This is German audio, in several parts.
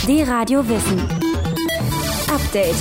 D-Radio Wissen. Update.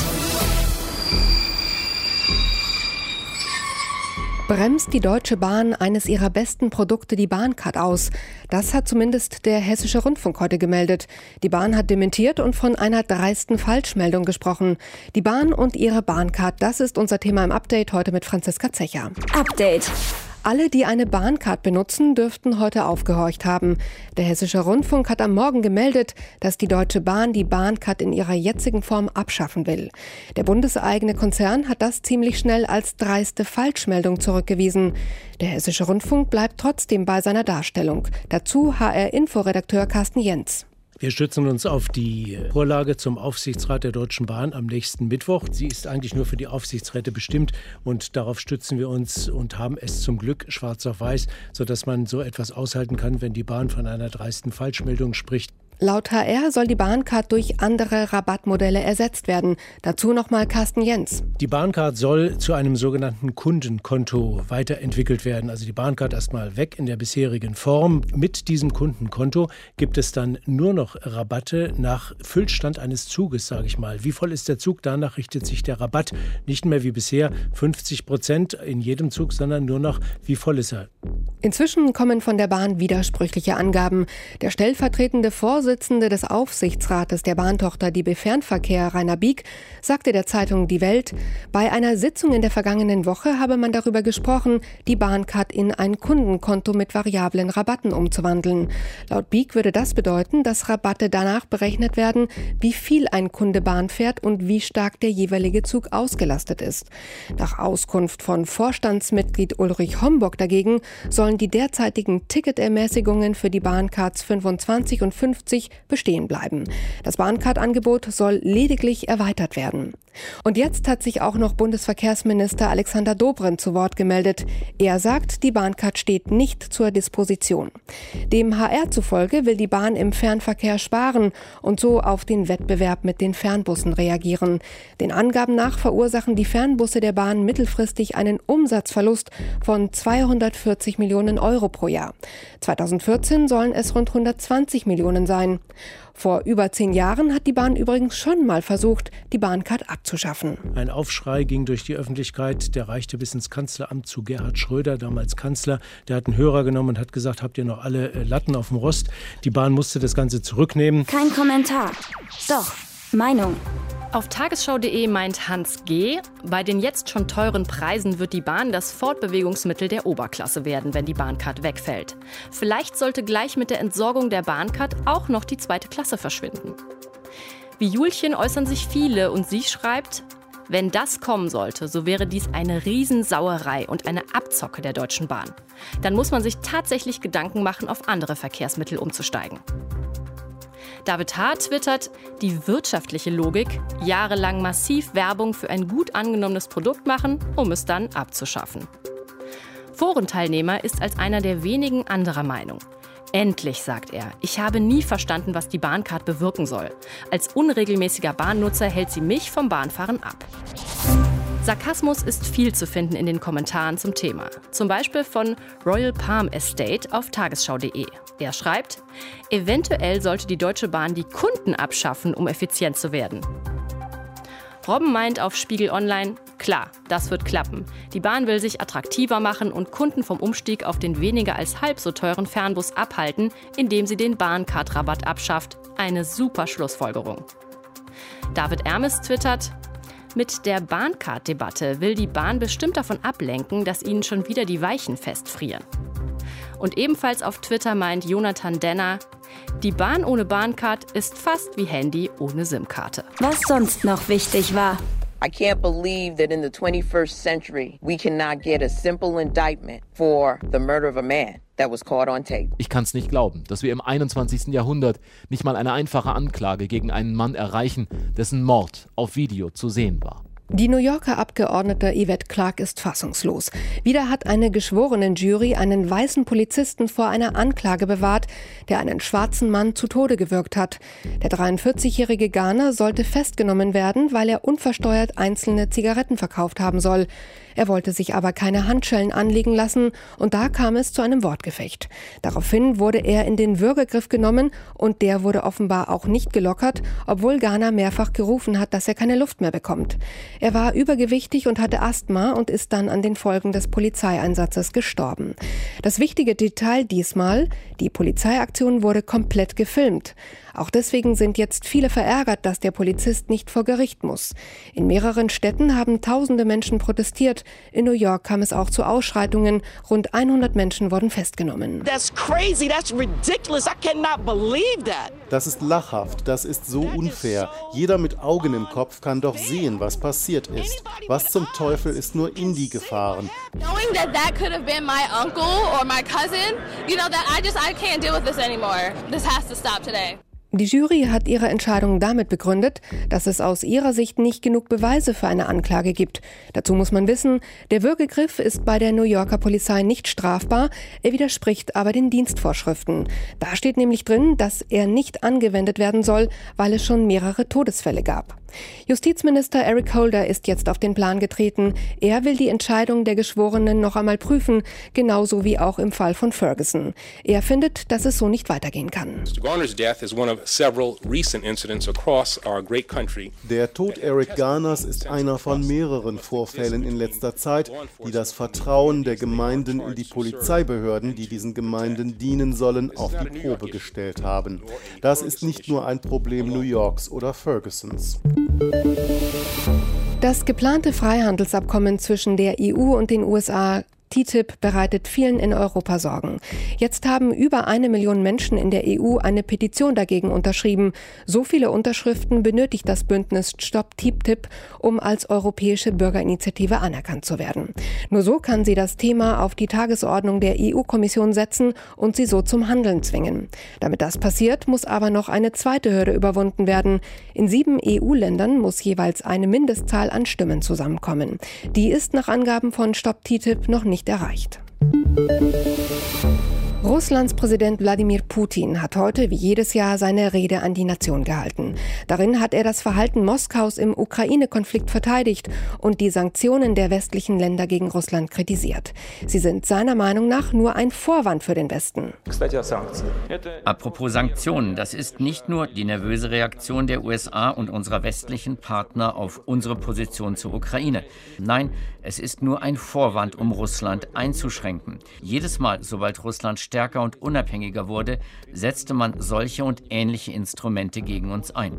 Bremst die Deutsche Bahn eines ihrer besten Produkte, die Bahncard, aus? Das hat zumindest der Hessische Rundfunk heute gemeldet. Die Bahn hat dementiert und von einer dreisten Falschmeldung gesprochen. Die Bahn und ihre Bahncard, das ist unser Thema im Update heute mit Franziska Zecher. Update. Alle, die eine Bahncard benutzen, dürften heute aufgehorcht haben. Der Hessische Rundfunk hat am Morgen gemeldet, dass die Deutsche Bahn die Bahncard in ihrer jetzigen Form abschaffen will. Der bundeseigene Konzern hat das ziemlich schnell als dreiste Falschmeldung zurückgewiesen. Der Hessische Rundfunk bleibt trotzdem bei seiner Darstellung. Dazu HR-Info-Redakteur Carsten Jentz. Wir stützen uns auf die Vorlage zum Aufsichtsrat der Deutschen Bahn am nächsten Mittwoch. Sie ist eigentlich nur für die Aufsichtsräte bestimmt und darauf stützen wir uns und haben es zum Glück schwarz auf weiß, sodass man so etwas aushalten kann, wenn die Bahn von einer dreisten Falschmeldung spricht. Laut HR soll die Bahncard durch andere Rabattmodelle ersetzt werden. Dazu nochmal Carsten Jentz. Die Bahncard soll zu einem sogenannten Kundenkonto weiterentwickelt werden. Also die Bahncard erstmal weg in der bisherigen Form. Mit diesem Kundenkonto gibt es dann nur noch Rabatte nach Füllstand eines Zuges, sage ich mal. Wie voll ist der Zug? Danach richtet sich der Rabatt. Nicht mehr wie bisher 50% in jedem Zug, sondern nur noch, wie voll ist er. Inzwischen kommen von der Bahn widersprüchliche Angaben. Der stellvertretende Vorsitzende des Aufsichtsrates der Bahntochter DB Fernverkehr, Rainer Bieck, sagte der Zeitung Die Welt, bei einer Sitzung in der vergangenen Woche habe man darüber gesprochen, die Bahncard in ein Kundenkonto mit variablen Rabatten umzuwandeln. Laut Bieck würde das bedeuten, dass Rabatte danach berechnet werden, wie viel ein Kunde Bahn fährt und wie stark der jeweilige Zug ausgelastet ist. Nach Auskunft von Vorstandsmitglied Ulrich Homburg dagegen sollen die derzeitigen Ticketermäßigungen für die Bahncards 25 und 50 bestehen bleiben. Das Bahncard-Angebot soll lediglich erweitert werden. Und jetzt hat sich auch noch Bundesverkehrsminister Alexander Dobrindt zu Wort gemeldet. Er sagt, die Bahncard steht nicht zur Disposition. Dem HR zufolge will die Bahn im Fernverkehr sparen und so auf den Wettbewerb mit den Fernbussen reagieren. Den Angaben nach verursachen die Fernbusse der Bahn mittelfristig einen Umsatzverlust von 240 Millionen Euro pro Jahr. 2014 sollen es rund 120 Millionen sein. Vor über 10 Jahren hat die Bahn übrigens schon mal versucht, die Bahncard abzuschaffen. Ein Aufschrei ging durch die Öffentlichkeit, der reichte bis ins Kanzleramt zu Gerhard Schröder, damals Kanzler. Der hat einen Hörer genommen und hat gesagt, habt ihr noch alle Latten auf dem Rost? Die Bahn musste das Ganze zurücknehmen. Kein Kommentar. Doch, Meinung. Auf tagesschau.de meint Hans G., bei den jetzt schon teuren Preisen wird die Bahn das Fortbewegungsmittel der Oberklasse werden, wenn die Bahncard wegfällt. Vielleicht sollte gleich mit der Entsorgung der Bahncard auch noch die zweite Klasse verschwinden. Wie Julchen äußern sich viele und sie schreibt, wenn das kommen sollte, so wäre dies eine Riesensauerei und eine Abzocke der Deutschen Bahn. Dann muss man sich tatsächlich Gedanken machen, auf andere Verkehrsmittel umzusteigen. David H. twittert, die wirtschaftliche Logik, jahrelang massiv Werbung für ein gut angenommenes Produkt machen, um es dann abzuschaffen. Forenteilnehmer ist als einer der wenigen anderer Meinung. Endlich, sagt er, ich habe nie verstanden, was die Bahncard bewirken soll. Als unregelmäßiger Bahnnutzer hält sie mich vom Bahnfahren ab. Sarkasmus ist viel zu finden in den Kommentaren zum Thema. Zum Beispiel von Royal Palm Estate auf tagesschau.de. Er schreibt, eventuell sollte die Deutsche Bahn die Kunden abschaffen, um effizient zu werden. Robben meint auf Spiegel Online, klar, das wird klappen. Die Bahn will sich attraktiver machen und Kunden vom Umstieg auf den weniger als halb so teuren Fernbus abhalten, indem sie den Bahncard-Rabatt abschafft. Eine super Schlussfolgerung. David Ermes twittert, mit der Bahncard-Debatte will die Bahn bestimmt davon ablenken, dass ihnen schon wieder die Weichen festfrieren. Und ebenfalls auf Twitter meint Jonathan Denner, die Bahn ohne Bahncard ist fast wie Handy ohne SIM-Karte. Was sonst noch wichtig war. I can't believe that in the 21st century we cannot get a simple indictment for the murder of a man that was caught on tape. Ich kann es nicht glauben, dass wir im 21. Jahrhundert nicht mal eine einfache Anklage gegen einen Mann erreichen, dessen Mord auf Video zu sehen war. Die New Yorker Abgeordnete Yvette Clarke ist fassungslos. Wieder hat eine Geschworenenjury einen weißen Polizisten vor einer Anklage bewahrt, der einen schwarzen Mann zu Tode gewürgt hat. Der 43-jährige Garner sollte festgenommen werden, weil er unversteuert einzelne Zigaretten verkauft haben soll. Er wollte sich aber keine Handschellen anlegen lassen und da kam es zu einem Wortgefecht. Daraufhin wurde er in den Würgegriff genommen und der wurde offenbar auch nicht gelockert, obwohl Garner mehrfach gerufen hat, dass er keine Luft mehr bekommt. Er war übergewichtig und hatte Asthma und ist dann an den Folgen des Polizeieinsatzes gestorben. Das wichtige Detail diesmal: die Polizeiaktion wurde komplett gefilmt. Auch deswegen sind jetzt viele verärgert, dass der Polizist nicht vor Gericht muss. In mehreren Städten haben tausende Menschen protestiert. In New York kam es auch zu Ausschreitungen. Rund 100 Menschen wurden festgenommen. That's crazy, that's ridiculous. I cannot believe that. Das ist lachhaft, das ist so unfair. Jeder mit Augen im Kopf kann doch sehen, was passiert ist. Was zum Teufel ist nur Indy gefahren? Knowing that could have been my uncle or my cousin, I can't deal with this anymore. This has to stop today. Die Jury hat ihre Entscheidung damit begründet, dass es aus ihrer Sicht nicht genug Beweise für eine Anklage gibt. Dazu muss man wissen, der Würgegriff ist bei der New Yorker Polizei nicht strafbar, er widerspricht aber den Dienstvorschriften. Da steht nämlich drin, dass er nicht angewendet werden soll, weil es schon mehrere Todesfälle gab. Justizminister Eric Holder ist jetzt auf den Plan getreten. Er will die Entscheidung der Geschworenen noch einmal prüfen, genauso wie auch im Fall von Ferguson. Er findet, dass es so nicht weitergehen kann. Der Tod Eric Garners ist einer von mehreren Vorfällen in letzter Zeit, die das Vertrauen der Gemeinden in die Polizeibehörden, die diesen Gemeinden dienen sollen, auf die Probe gestellt haben. Das ist nicht nur ein Problem New Yorks oder Fergusons. Das geplante Freihandelsabkommen zwischen der EU und den USA, TTIP, bereitet vielen in Europa Sorgen. Jetzt haben über 1 Million Menschen in der EU eine Petition dagegen unterschrieben. So viele Unterschriften benötigt das Bündnis Stop TTIP, um als europäische Bürgerinitiative anerkannt zu werden. Nur so kann sie das Thema auf die Tagesordnung der EU-Kommission setzen und sie so zum Handeln zwingen. Damit das passiert, muss aber noch eine zweite Hürde überwunden werden. In 7 EU-Ländern muss jeweils eine Mindestzahl an Stimmen zusammenkommen. Die ist nach Angaben von Stop TTIP noch nicht erreicht. Russlands Präsident Wladimir Putin hat heute wie jedes Jahr seine Rede an die Nation gehalten. Darin hat er das Verhalten Moskaus im Ukraine-Konflikt verteidigt und die Sanktionen der westlichen Länder gegen Russland kritisiert. Sie sind seiner Meinung nach nur ein Vorwand für den Westen. Apropos Sanktionen, das ist nicht nur die nervöse Reaktion der USA und unserer westlichen Partner auf unsere Position zur Ukraine. Nein, es ist nur ein Vorwand, um Russland einzuschränken. Jedes Mal, sobald Russland stärker und unabhängiger wurde, setzte man solche und ähnliche Instrumente gegen uns ein.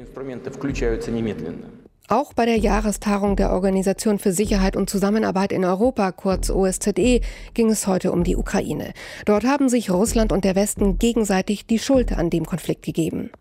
Auch bei der Jahrestagung der Organisation für Sicherheit und Zusammenarbeit in Europa, kurz OSZE, ging es heute um die Ukraine. Dort haben sich Russland und der Westen gegenseitig die Schuld an dem Konflikt gegeben.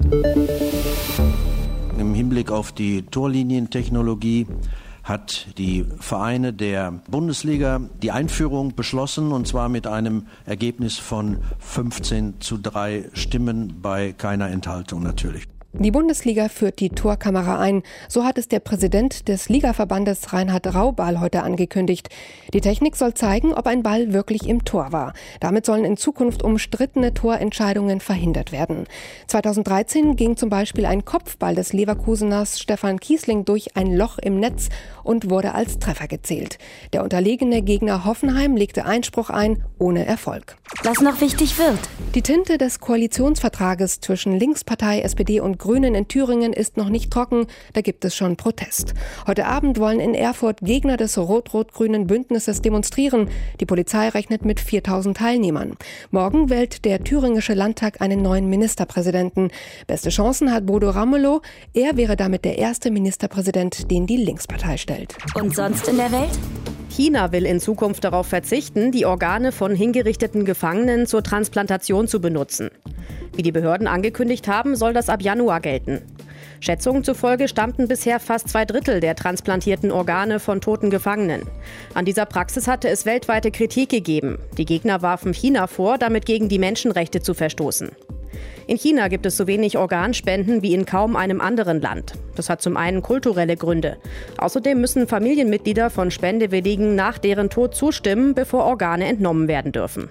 Im Hinblick auf die Torlinientechnologie hat die Vereine der Bundesliga die Einführung beschlossen, und zwar mit einem Ergebnis von 15:3 Stimmen bei keiner Enthaltung natürlich. Die Bundesliga führt die Torkamera ein. So hat es der Präsident des Ligaverbandes Reinhard Raubal heute angekündigt. Die Technik soll zeigen, ob ein Ball wirklich im Tor war. Damit sollen in Zukunft umstrittene Torentscheidungen verhindert werden. 2013 ging zum Beispiel ein Kopfball des Leverkuseners Stefan Kiesling durch ein Loch im Netz und wurde als Treffer gezählt. Der unterlegene Gegner Hoffenheim legte Einspruch ein, ohne Erfolg. Was noch wichtig wird. Die Tinte des Koalitionsvertrages zwischen Linkspartei, SPD und Grünen in Thüringen ist noch nicht trocken, da gibt es schon Protest. Heute Abend wollen in Erfurt Gegner des rot-rot-grünen Bündnisses demonstrieren. Die Polizei rechnet mit 4.000 Teilnehmern. Morgen wählt der thüringische Landtag einen neuen Ministerpräsidenten. Beste Chancen hat Bodo Ramelow. Er wäre damit der erste Ministerpräsident, den die Linkspartei stellt. Und sonst in der Welt? China will in Zukunft darauf verzichten, die Organe von hingerichteten Gefangenen zur Transplantation zu benutzen. Wie die Behörden angekündigt haben, soll das ab Januar gelten. Schätzungen zufolge stammten bisher fast 2/3 der transplantierten Organe von toten Gefangenen. An dieser Praxis hatte es weltweite Kritik gegeben. Die Gegner warfen China vor, damit gegen die Menschenrechte zu verstoßen. In China gibt es so wenig Organspenden wie in kaum einem anderen Land. Das hat zum einen kulturelle Gründe. Außerdem müssen Familienmitglieder von Spendewilligen nach deren Tod zustimmen, bevor Organe entnommen werden dürfen.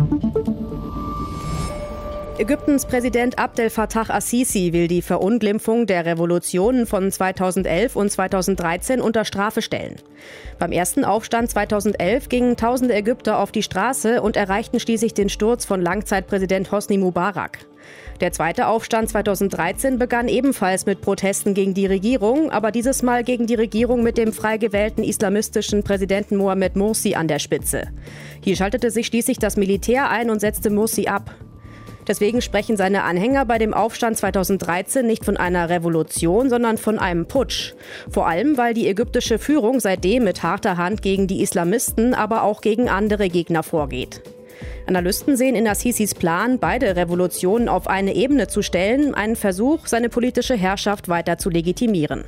Ägyptens Präsident Abdel Fattah al-Sisi will die Verunglimpfung der Revolutionen von 2011 und 2013 unter Strafe stellen. Beim ersten Aufstand 2011 gingen tausende Ägypter auf die Straße und erreichten schließlich den Sturz von Langzeitpräsident Hosni Mubarak. Der zweite Aufstand 2013 begann ebenfalls mit Protesten gegen die Regierung, aber dieses Mal gegen die Regierung mit dem frei gewählten islamistischen Präsidenten Mohamed Morsi an der Spitze. Hier schaltete sich schließlich das Militär ein und setzte Morsi ab. Deswegen sprechen seine Anhänger bei dem Aufstand 2013 nicht von einer Revolution, sondern von einem Putsch. Vor allem, weil die ägyptische Führung seitdem mit harter Hand gegen die Islamisten, aber auch gegen andere Gegner vorgeht. Analysten sehen in al-Sisis Plan, beide Revolutionen auf eine Ebene zu stellen, einen Versuch, seine politische Herrschaft weiter zu legitimieren.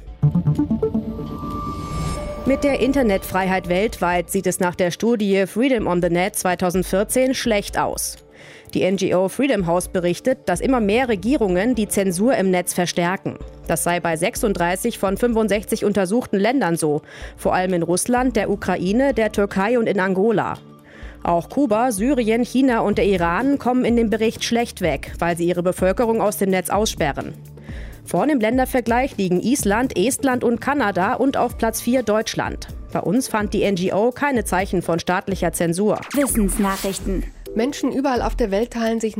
Mit der Internetfreiheit weltweit sieht es nach der Studie Freedom on the Net 2014 schlecht aus. Die NGO Freedom House berichtet, dass immer mehr Regierungen die Zensur im Netz verstärken. Das sei bei 36 von 65 untersuchten Ländern so, vor allem in Russland, der Ukraine, der Türkei und in Angola. Auch Kuba, Syrien, China und der Iran kommen in dem Bericht schlecht weg, weil sie ihre Bevölkerung aus dem Netz aussperren. Vorn im Ländervergleich liegen Island, Estland und Kanada und auf Platz 4 Deutschland. Bei uns fand die NGO keine Zeichen von staatlicher Zensur. Wissensnachrichten. Menschen überall auf der Welt teilen sich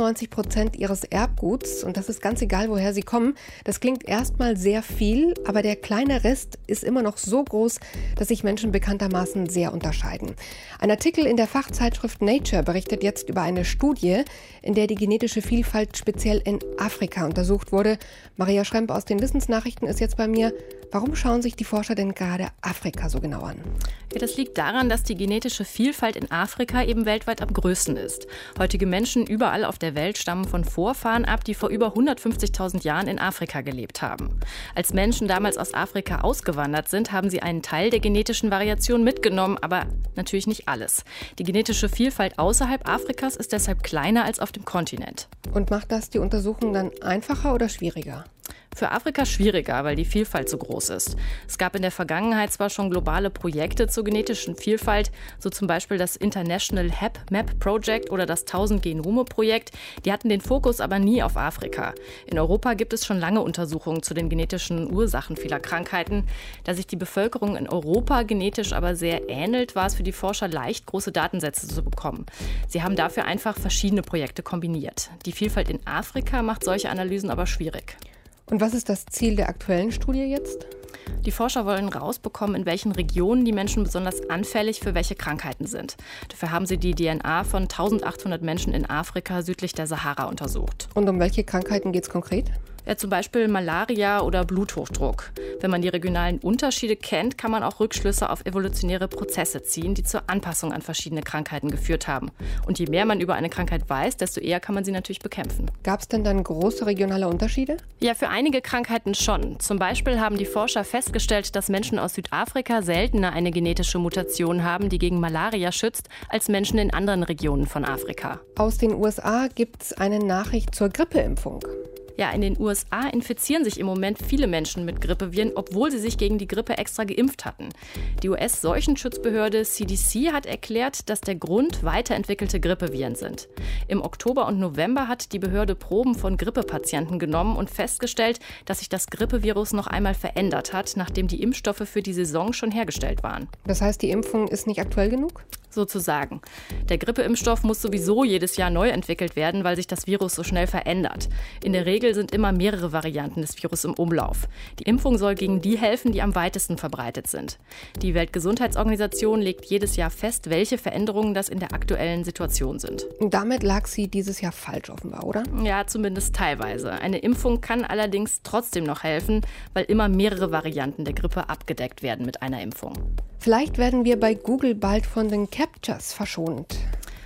99% ihres Erbguts und das ist ganz egal, woher sie kommen. Das klingt erstmal sehr viel, aber der kleine Rest ist immer noch so groß, dass sich Menschen bekanntermaßen sehr unterscheiden. Ein Artikel in der Fachzeitschrift Nature berichtet jetzt über eine Studie, in der die genetische Vielfalt speziell in Afrika untersucht wurde. Maria Schremp aus den Wissensnachrichten ist jetzt bei mir. Warum schauen sich die Forscher denn gerade Afrika so genau an? Ja, das liegt daran, dass die genetische Vielfalt in Afrika eben weltweit am größten ist. Heutige Menschen überall auf der Welt stammen von Vorfahren ab, die vor über 150.000 Jahren in Afrika gelebt haben. Als Menschen damals aus Afrika ausgewandert sind, haben sie einen Teil der genetischen Variation mitgenommen, aber natürlich nicht alles. Die genetische Vielfalt außerhalb Afrikas ist deshalb kleiner als auf dem Kontinent. Und macht das die Untersuchung dann einfacher oder schwieriger? Für Afrika schwieriger, weil die Vielfalt so groß ist. Es gab in der Vergangenheit zwar schon globale Projekte zur genetischen Vielfalt, so zum Beispiel das International HapMap Project oder das 1000-Genome-Projekt. Die hatten den Fokus aber nie auf Afrika. In Europa gibt es schon lange Untersuchungen zu den genetischen Ursachen vieler Krankheiten. Da sich die Bevölkerung in Europa genetisch aber sehr ähnelt, war es für die Forscher leicht, große Datensätze zu bekommen. Sie haben dafür einfach verschiedene Projekte kombiniert. Die Vielfalt in Afrika macht solche Analysen aber schwierig. Und was ist das Ziel der aktuellen Studie jetzt? Die Forscher wollen rausbekommen, in welchen Regionen die Menschen besonders anfällig für welche Krankheiten sind. Dafür haben sie die DNA von 1800 Menschen in Afrika südlich der Sahara untersucht. Und um welche Krankheiten geht es konkret? Ja, zum Beispiel Malaria oder Bluthochdruck. Wenn man die regionalen Unterschiede kennt, kann man auch Rückschlüsse auf evolutionäre Prozesse ziehen, die zur Anpassung an verschiedene Krankheiten geführt haben. Und je mehr man über eine Krankheit weiß, desto eher kann man sie natürlich bekämpfen. Gab es denn dann große regionale Unterschiede? Ja, für einige Krankheiten schon. Zum Beispiel haben die Forscher festgestellt, dass Menschen aus Südafrika seltener eine genetische Mutation haben, die gegen Malaria schützt, als Menschen in anderen Regionen von Afrika. Aus den USA gibt es eine Nachricht zur Grippeimpfung. Ja, in den USA infizieren sich im Moment viele Menschen mit Grippeviren, obwohl sie sich gegen die Grippe extra geimpft hatten. Die US-Seuchenschutzbehörde CDC hat erklärt, dass der Grund weiterentwickelte Grippeviren sind. Im Oktober und November hat die Behörde Proben von Grippepatienten genommen und festgestellt, dass sich das Grippevirus noch einmal verändert hat, nachdem die Impfstoffe für die Saison schon hergestellt waren. Das heißt, die Impfung ist nicht aktuell genug? Sozusagen. Der Grippeimpfstoff muss sowieso jedes Jahr neu entwickelt werden, weil sich das Virus so schnell verändert. In der Regel sind immer mehrere Varianten des Virus im Umlauf. Die Impfung soll gegen die helfen, die am weitesten verbreitet sind. Die Weltgesundheitsorganisation legt jedes Jahr fest, welche Veränderungen das in der aktuellen Situation sind. Und damit lag sie dieses Jahr falsch offenbar, oder? Ja, zumindest teilweise. Eine Impfung kann allerdings trotzdem noch helfen, weil immer mehrere Varianten der Grippe abgedeckt werden mit einer Impfung. Vielleicht werden wir bei Google bald von den Captchas verschont.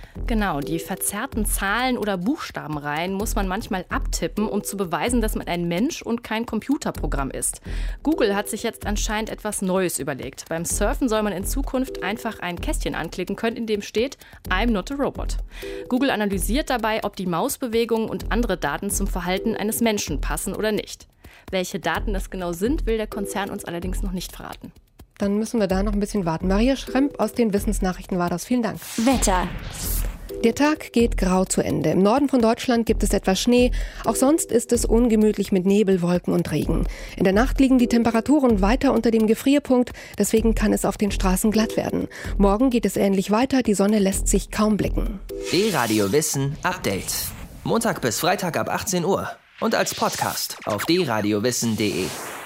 Genau, die verzerrten Zahlen oder Buchstabenreihen muss man manchmal abtippen, um zu beweisen, dass man ein Mensch und kein Computerprogramm ist. Google hat sich jetzt anscheinend etwas Neues überlegt. Beim Surfen soll man in Zukunft einfach ein Kästchen anklicken können, in dem steht "I'm not a robot". Google analysiert dabei, ob die Mausbewegungen und andere Daten zum Verhalten eines Menschen passen oder nicht. Welche Daten das genau sind, will der Konzern uns allerdings noch nicht verraten. Dann müssen wir da noch ein bisschen warten. Maria Schremp aus den Wissensnachrichten war das. Vielen Dank. Wetter. Der Tag geht grau zu Ende. Im Norden von Deutschland gibt es etwas Schnee. Auch sonst ist es ungemütlich mit Nebel, Wolken und Regen. In der Nacht liegen die Temperaturen weiter unter dem Gefrierpunkt. Deswegen kann es auf den Straßen glatt werden. Morgen geht es ähnlich weiter. Die Sonne lässt sich kaum blicken. D-Radio Wissen Update. Montag bis Freitag ab 18 Uhr. Und als Podcast auf dradio-wissen.de.